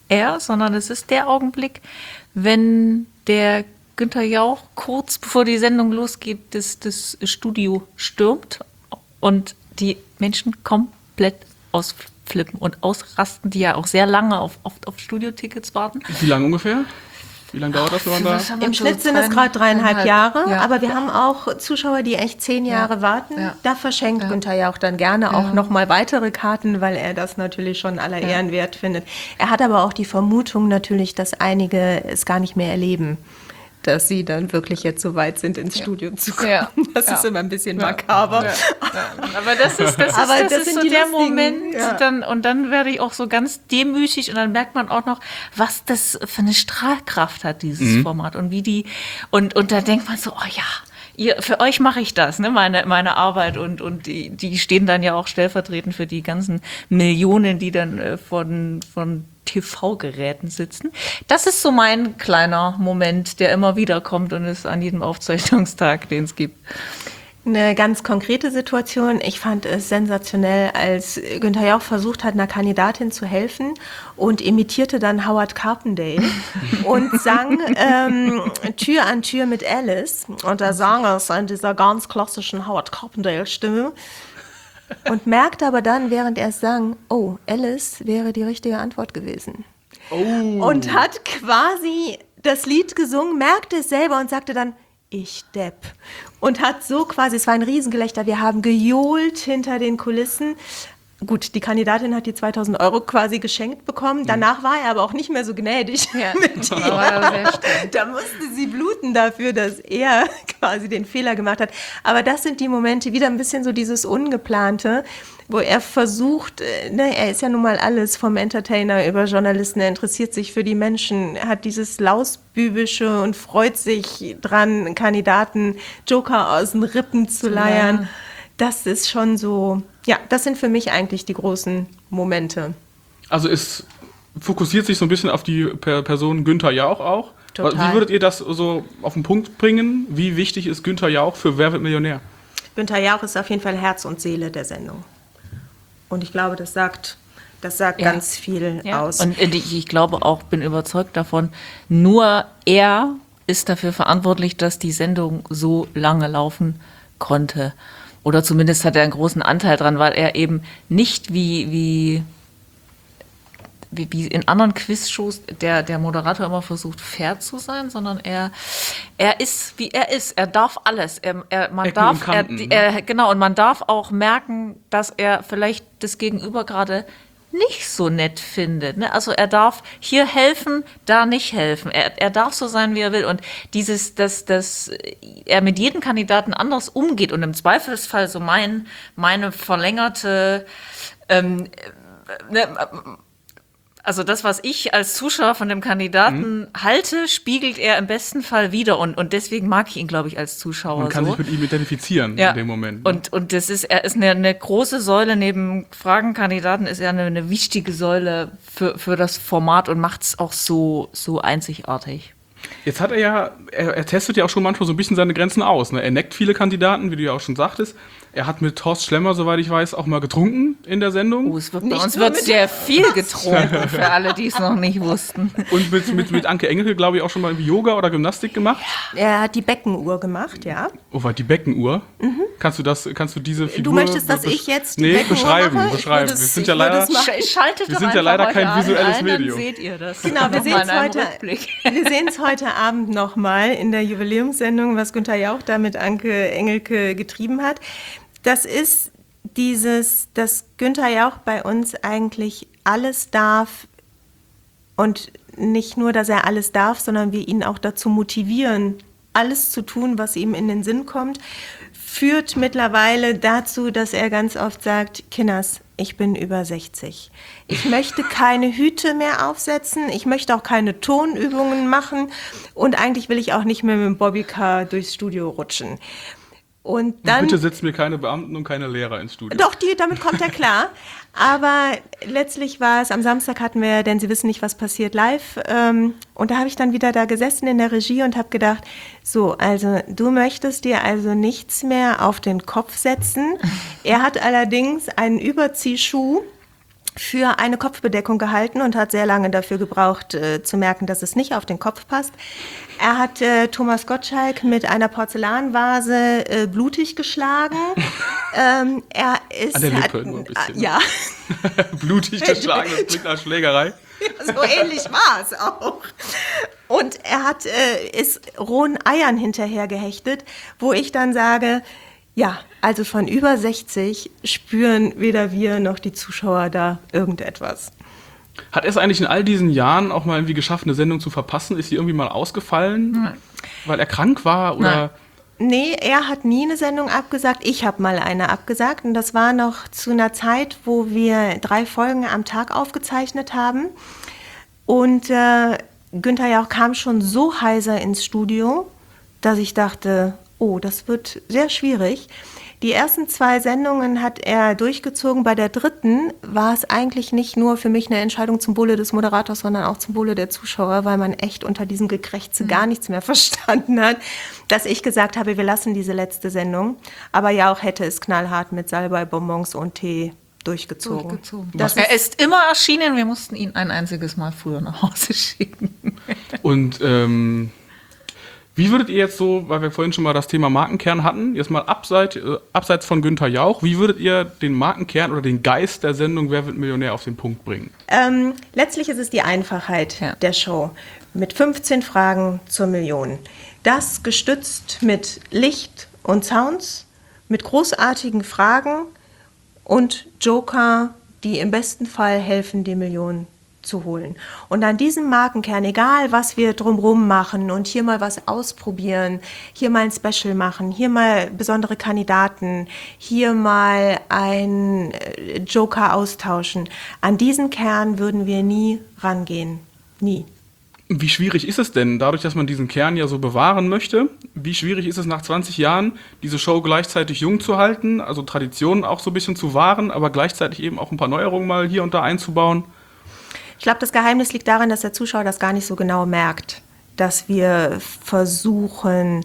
er, sondern es ist der Augenblick, wenn der Günther Jauch kurz bevor die Sendung losgeht, das Studio stürmt und die Menschen komplett ausflippen und ausrasten, die ja auch sehr lange auf Studiotickets warten. Wie lange ungefähr? Wie lange dauert das, wenn man da? Im Schnitt sind es gerade 3,5 Jahre, ja. aber wir haben auch Zuschauer, die echt 10 Jahre warten. Ja. Da verschenkt Günther Jauch dann gerne auch nochmal weitere Karten, weil er das natürlich schon aller Ehren wert findet. Er hat aber auch die Vermutung natürlich, dass einige es gar nicht mehr erleben, dass sie dann wirklich jetzt so weit sind, ins Studio zu kommen. Ja. Das ist immer ein bisschen makaber. Ja. Aber das ist so der Moment. Ja. Dann werde ich auch so ganz demütig und dann merkt man auch noch, was das für eine Strahlkraft hat, dieses Format und wie die und da denkt man so, oh ja, für euch mache ich das, ne, meine Arbeit und die stehen dann ja auch stellvertretend für die ganzen Millionen, die dann von TV-Geräten sitzen. Das ist so mein kleiner Moment, der immer wieder kommt und ist an jedem Aufzeichnungstag, den es gibt. Eine ganz konkrete Situation. Ich fand es sensationell, als Günther Jauch versucht hat, einer Kandidatin zu helfen und imitierte dann Howard Carpendale und sang Tür an Tür mit Alice. Und der sang es in dieser ganz klassischen Howard Carpendale-Stimme. Und merkte aber dann, während er es sang, oh, Alice wäre die richtige Antwort gewesen. Oh. Und hat quasi das Lied gesungen, merkte es selber und sagte dann, ich Depp. Und hat so quasi, es war ein Riesengelächter, wir haben gejohlt hinter den Kulissen. Gut, die Kandidatin hat die 2.000 € quasi geschenkt bekommen. Danach war er aber auch nicht mehr so gnädig mit ihr. Da musste sie bluten dafür, dass er quasi den Fehler gemacht hat. Aber das sind die Momente, wieder ein bisschen so dieses Ungeplante, wo er versucht, er ist ja nun mal alles vom Entertainer über Journalisten, er interessiert sich für die Menschen, er hat dieses Lausbübische und freut sich dran, Kandidaten Joker aus den Rippen zu leiern. Das ist schon so, das sind für mich eigentlich die großen Momente. Also es fokussiert sich so ein bisschen auf die Person Günther Jauch auch. Total. Wie würdet ihr das so auf den Punkt bringen? Wie wichtig ist Günther Jauch für Wer wird Millionär? Günther Jauch ist auf jeden Fall Herz und Seele der Sendung. Und ich glaube, das sagt ganz viel aus. Und ich glaube auch, bin überzeugt davon, nur er ist dafür verantwortlich, dass die Sendung so lange laufen konnte. Oder zumindest hat er einen großen Anteil dran, weil er eben nicht wie in anderen Quizshows der Moderator immer versucht, fair zu sein, sondern er ist, wie er ist. Er darf alles. Und man darf auch merken, dass er vielleicht das Gegenüber gerade nicht so nett findet. Ne? Also er darf hier helfen, da nicht helfen. Er darf so sein, wie er will. Und dass er mit jedem Kandidaten anders umgeht und im Zweifelsfall so meine verlängerte also das, was ich als Zuschauer von dem Kandidaten halte, spiegelt er im besten Fall wider. Und deswegen mag ich ihn, glaube ich, als Zuschauer. Man kann sich mit ihm identifizieren in dem Moment. Ne? Und er ist eine große Säule, neben Fragenkandidaten ist er eine wichtige Säule für das Format und macht es auch so einzigartig. Jetzt hat er testet ja auch schon manchmal so ein bisschen seine Grenzen aus. Ne? Er neckt viele Kandidaten, wie du ja auch schon sagtest. Er hat mit Horst Schlemmer, soweit ich weiß, auch mal getrunken in der Sendung. Bei uns wird sehr viel getrunken, für alle, die es noch nicht wussten. Und mit Anke Engelke, glaube ich, auch schon mal Yoga oder Gymnastik gemacht. Er hat die Beckenuhr gemacht, ja. Oh, die Beckenuhr? Kannst du diese Figur... Du möchtest, dass ich jetzt die Beckenuhr mache? Beschreiben. Wir sind ja leider kein visuelles Medium. Dann seht ihr das. Genau, wir sehen es heute Abend nochmal in der Jubiläumssendung, was Günther Jauch da mit Anke Engelke getrieben hat. Das ist dass Günther Jauch bei uns eigentlich alles darf und nicht nur, dass er alles darf, sondern wir ihn auch dazu motivieren, alles zu tun, was ihm in den Sinn kommt, führt mittlerweile dazu, dass er ganz oft sagt, Kinders, ich bin über 60. Ich möchte keine Hüte mehr aufsetzen, ich möchte auch keine Tonübungen machen und eigentlich will ich auch nicht mehr mit dem Bobbycar durchs Studio rutschen. Und dann, bitte setzen mir keine Beamten und keine Lehrer ins Studio. Doch, damit kommt er klar. Aber letztlich war es, am Samstag hatten wir, denn Sie wissen nicht, was passiert, live. Und da habe ich dann wieder da gesessen in der Regie und habe gedacht, so, also du möchtest dir also nichts mehr auf den Kopf setzen. Er hat allerdings einen Überziehschuh für eine Kopfbedeckung gehalten und hat sehr lange dafür gebraucht, zu merken, dass es nicht auf den Kopf passt. Er hat Thomas Gottschalk mit einer Porzellanvase blutig geschlagen. Er ist an der Lippe nur ein bisschen. Ja. Blutig geschlagen, das klingt nach Schlägerei. So ähnlich war es auch. Und er ist rohen Eiern hinterher gehechtet, wo ich dann sage, ja, also von über 60 spüren weder wir noch die Zuschauer da irgendetwas. Hat er es eigentlich in all diesen Jahren auch mal irgendwie geschafft, eine Sendung zu verpassen? Ist sie irgendwie mal ausgefallen, Nein. weil er krank war? Oder? Nee, er hat nie eine Sendung abgesagt. Ich habe mal eine abgesagt. Und das war noch zu einer Zeit, wo wir 3 Folgen am Tag aufgezeichnet haben. Und Günther Jauch kam schon so heiser ins Studio, dass ich dachte, oh, das wird sehr schwierig. Die ersten 2 Sendungen hat er durchgezogen. Bei der 3. war es eigentlich nicht nur für mich eine Entscheidung zum Wohle des Moderators, sondern auch zum Wohle der Zuschauer, weil man echt unter diesem Gekrächze gar nichts mehr verstanden hat, dass ich gesagt habe, wir lassen diese letzte Sendung. Aber Jauch hätte es knallhart mit Salbei, Bonbons und Tee durchgezogen. Er ist immer erschienen, wir mussten ihn ein einziges Mal früher nach Hause schicken. Und wie würdet ihr jetzt so, weil wir vorhin schon mal das Thema Markenkern hatten, jetzt mal abseits von Günther Jauch, wie würdet ihr den Markenkern oder den Geist der Sendung Wer wird Millionär auf den Punkt bringen? Letztlich ist es die Einfachheit Ja. der Show mit 15 Fragen zur Million. Das gestützt mit Licht und Sounds, mit großartigen Fragen und Joker, die im besten Fall helfen, die Million zu holen. Und an diesem Markenkern, egal was wir drumherum machen und hier mal was ausprobieren, hier mal ein Special machen, hier mal besondere Kandidaten, hier mal ein Joker austauschen, an diesen Kern würden wir nie rangehen. Nie. Wie schwierig ist es denn, dadurch, dass man diesen Kern ja so bewahren möchte, wie schwierig ist es nach 20 Jahren, diese Show gleichzeitig jung zu halten, also Traditionen auch so ein bisschen zu wahren, aber gleichzeitig eben auch ein paar Neuerungen mal hier und da einzubauen? Ich glaube, das Geheimnis liegt darin, dass der Zuschauer das gar nicht so genau merkt, dass wir versuchen,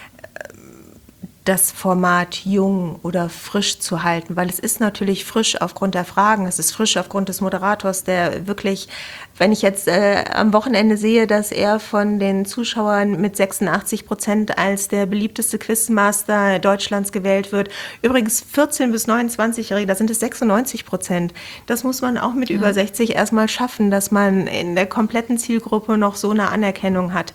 das Format jung oder frisch zu halten, weil es ist natürlich frisch aufgrund der Fragen, es ist frisch aufgrund des Moderators, der wirklich, wenn ich jetzt am Wochenende sehe, dass er von den Zuschauern mit 86% als der beliebteste Quizmaster Deutschlands gewählt wird, übrigens 14- bis 29-Jährige, da sind es 96%. Das muss man auch mit über 60 erstmal schaffen, dass man in der kompletten Zielgruppe noch so eine Anerkennung hat.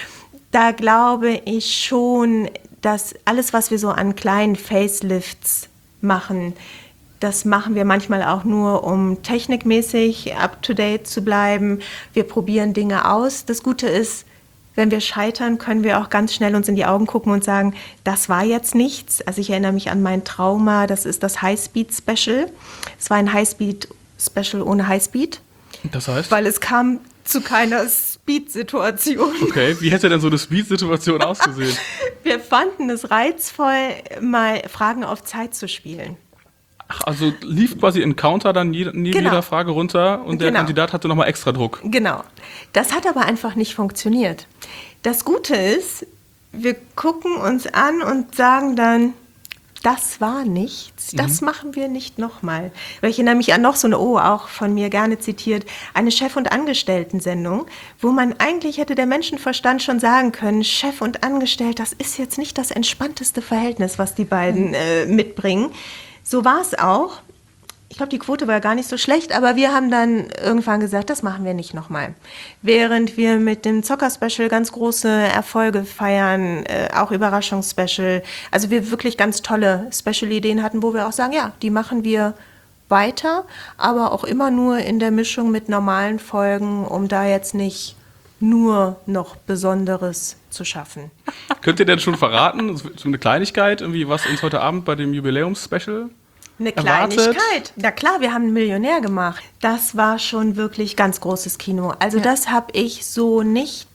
Da glaube ich schon, dass alles, was wir so an kleinen Facelifts machen, das machen wir manchmal auch nur, um technikmäßig up-to-date zu bleiben. Wir probieren Dinge aus. Das Gute ist, wenn wir scheitern, können wir auch ganz schnell uns in die Augen gucken und sagen, das war jetzt nichts. Also ich erinnere mich an mein Trauma, das ist das Highspeed-Special. Es war ein Highspeed-Special ohne Highspeed. Das heißt? Weil es kam zu keiner Speed-Situation. Okay, wie hätte denn so eine Speed-Situation ausgesehen? Wir fanden es reizvoll, mal Fragen auf Zeit zu spielen. Ach, also lief quasi Encounter dann neben jeder Frage runter und der Kandidat hatte nochmal extra Druck. Genau. Das hat aber einfach nicht funktioniert. Das Gute ist, wir gucken uns an und sagen dann, das war nichts, das machen wir nicht nochmal. Ich erinnere mich an noch so eine, auch von mir gerne zitiert, eine Chef- und Angestellten-Sendung, wo man eigentlich hätte der Menschenverstand schon sagen können, Chef und Angestellt, das ist jetzt nicht das entspannteste Verhältnis, was die beiden mitbringen. So war es auch. Ich glaube, die Quote war gar nicht so schlecht, aber wir haben dann irgendwann gesagt, das machen wir nicht nochmal. Während wir mit dem Zocker-Special ganz große Erfolge feiern, auch Überraschungsspecial, also wir wirklich ganz tolle Special-Ideen hatten, wo wir auch sagen, ja, die machen wir weiter, aber auch immer nur in der Mischung mit normalen Folgen, um da jetzt nicht nur noch Besonderes zu schaffen. Könnt ihr denn schon verraten, so eine Kleinigkeit, irgendwie, was uns heute Abend bei dem Jubiläums-Special Eine erwartet? Kleinigkeit. Na klar, wir haben einen Millionär gemacht. Das war schon wirklich ganz großes Kino. Also das habe ich so nicht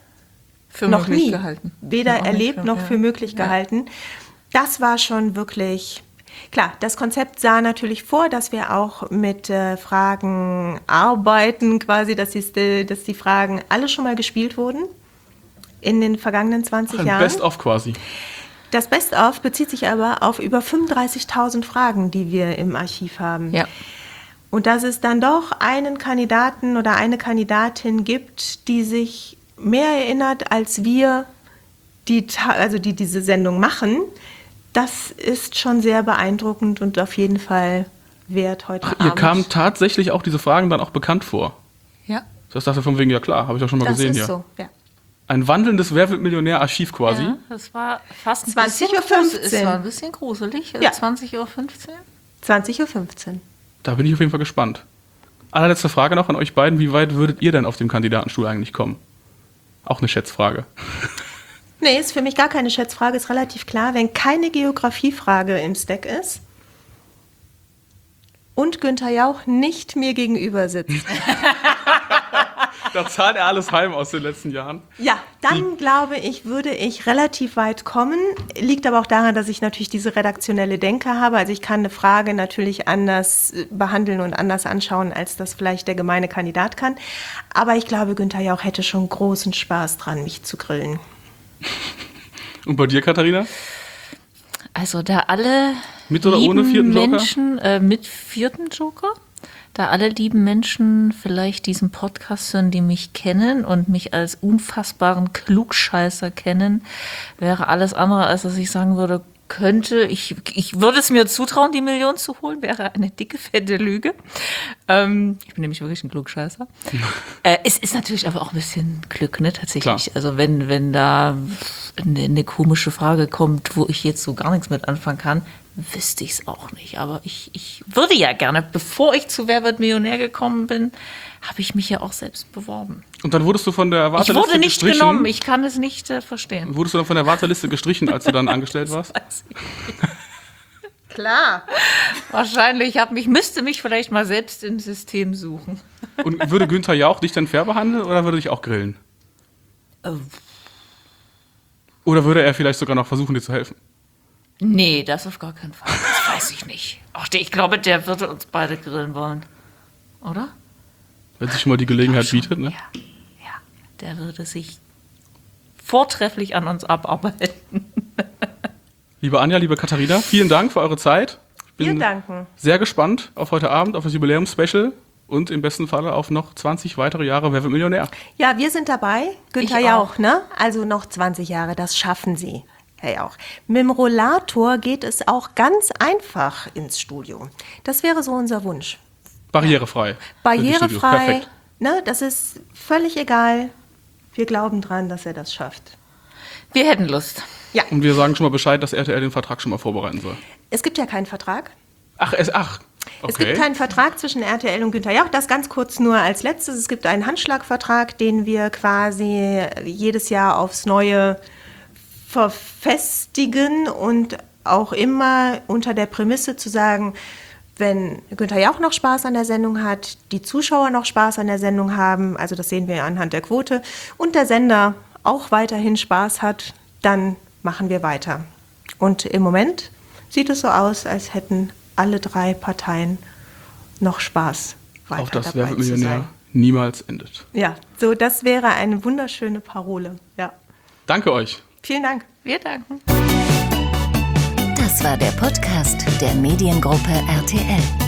Für noch möglich nie gehalten. weder Auch nicht erlebt noch für möglich gehalten. Das war schon wirklich, klar, das Konzept sah natürlich vor, dass wir auch mit Fragen arbeiten, quasi, dass die Fragen alle schon mal gespielt wurden in den vergangenen 20 Ein Jahren. Best-of quasi. Das Best-of bezieht sich aber auf über 35.000 Fragen, die wir im Archiv haben. Ja. Und dass es dann doch einen Kandidaten oder eine Kandidatin gibt, die sich mehr erinnert als wir, die diese Sendung machen, das ist schon sehr beeindruckend und auf jeden Fall wert heute Abend. Ihr kamen tatsächlich auch diese Fragen dann auch bekannt vor? Ja. Das dachte von wegen, ja klar, habe ich auch schon mal gesehen hier. Das ist so, ja. Ein wandelndes Wer wird Millionär-Archiv quasi. Ja, das war fast 20:15 Uhr. Es war ein bisschen gruselig. Ja. 20:15 Uhr. 20:15 Uhr. Da bin ich auf jeden Fall gespannt. Allerletzte Frage noch an euch beiden. Wie weit würdet ihr denn auf dem Kandidatenstuhl eigentlich kommen? Auch eine Schätzfrage. Nee, ist für mich gar keine Schätzfrage, ist relativ klar. Wenn keine Geografiefrage im Stack ist und Günther Jauch nicht mir gegenüber sitzt, Da zahlt er alles heim aus den letzten Jahren. ja, dann glaube ich, würde ich relativ weit kommen. Liegt aber auch daran, dass ich natürlich diese redaktionelle Denke habe. Also ich kann eine Frage natürlich anders behandeln und anders anschauen, als das vielleicht der gemeine Kandidat kann. Aber ich glaube, Günther Jauch hätte schon großen Spaß dran, mich zu grillen. Und bei dir, Katharina? Also da alle Mit oder ohne vierten Joker? Menschen mit vierten Joker, da alle lieben Menschen vielleicht diesen Podcast hören, die mich kennen und mich als unfassbaren Klugscheißer kennen, wäre alles andere, als dass ich sagen würde, ich würde es mir zutrauen, die Million zu holen, wäre eine dicke, fette Lüge. Ich bin nämlich wirklich ein Klugscheißer. Es ist natürlich aber auch ein bisschen Glück, ne, tatsächlich. Klar. Also wenn da eine komische Frage kommt, wo ich jetzt so gar nichts mit anfangen kann, wüsste ich es auch nicht. Aber ich würde ja gerne, bevor ich zu Wer wird Millionär gekommen bin, habe ich mich ja auch selbst beworben. Und dann wurdest du von der Ich Warteliste wurde nicht gestrichen. genommen, ich kann es nicht verstehen. Wurdest du dann von der Warteliste gestrichen, als du dann angestellt warst? Weiß ich. Klar. Wahrscheinlich müsste mich vielleicht mal selbst im System suchen. Und würde Günther Jauch dich dann fair behandeln oder würde dich auch grillen? Oder würde er vielleicht sogar noch versuchen, dir zu helfen? Nee, das auf gar keinen Fall. Das weiß ich nicht. Ach, ich glaube, der würde uns beide grillen wollen. Oder? Wenn sich schon mal die Gelegenheit Schon. bietet, ne? Ja, der würde sich vortrefflich an uns abarbeiten. Liebe Anja, liebe Katharina, vielen Dank für eure Zeit. Ich Wir bin danken. sehr gespannt auf heute Abend, auf das Jubiläumsspecial und im besten Falle auf noch 20 weitere Jahre Wer wird Millionär. Ja, wir sind dabei. Günther Ich Jauch, auch. ne? Also noch 20 Jahre, das schaffen Sie, Herr Jauch. Mit dem Rollator geht es auch ganz einfach ins Studio. Das wäre so unser Wunsch. Barrierefrei. Barrierefrei, Perfekt. ne? Das ist völlig egal. Wir glauben dran, dass er das schafft. Wir hätten Lust. Und wir sagen schon mal Bescheid, dass RTL den Vertrag schon mal vorbereiten soll. Es gibt ja keinen Vertrag. Ach. Es gibt Okay. keinen Vertrag zwischen RTL und Günther Jauch. Das ganz kurz nur als letztes. Es gibt einen Handschlagvertrag, den wir quasi jedes Jahr aufs Neue verfestigen und auch immer unter der Prämisse zu sagen, wenn Günther Jauch noch Spaß an der Sendung hat, die Zuschauer noch Spaß an der Sendung haben, also das sehen wir anhand der Quote, und der Sender auch weiterhin Spaß hat, dann machen wir weiter. Und im Moment sieht es so aus, als hätten alle drei Parteien noch Spaß, weiter Auf das dabei Wer wird zu Millionär sein. niemals endet. Ja, so das wäre eine wunderschöne Parole. Ja. Danke euch. Vielen Dank. Wir danken. Das war der Podcast der Mediengruppe RTL.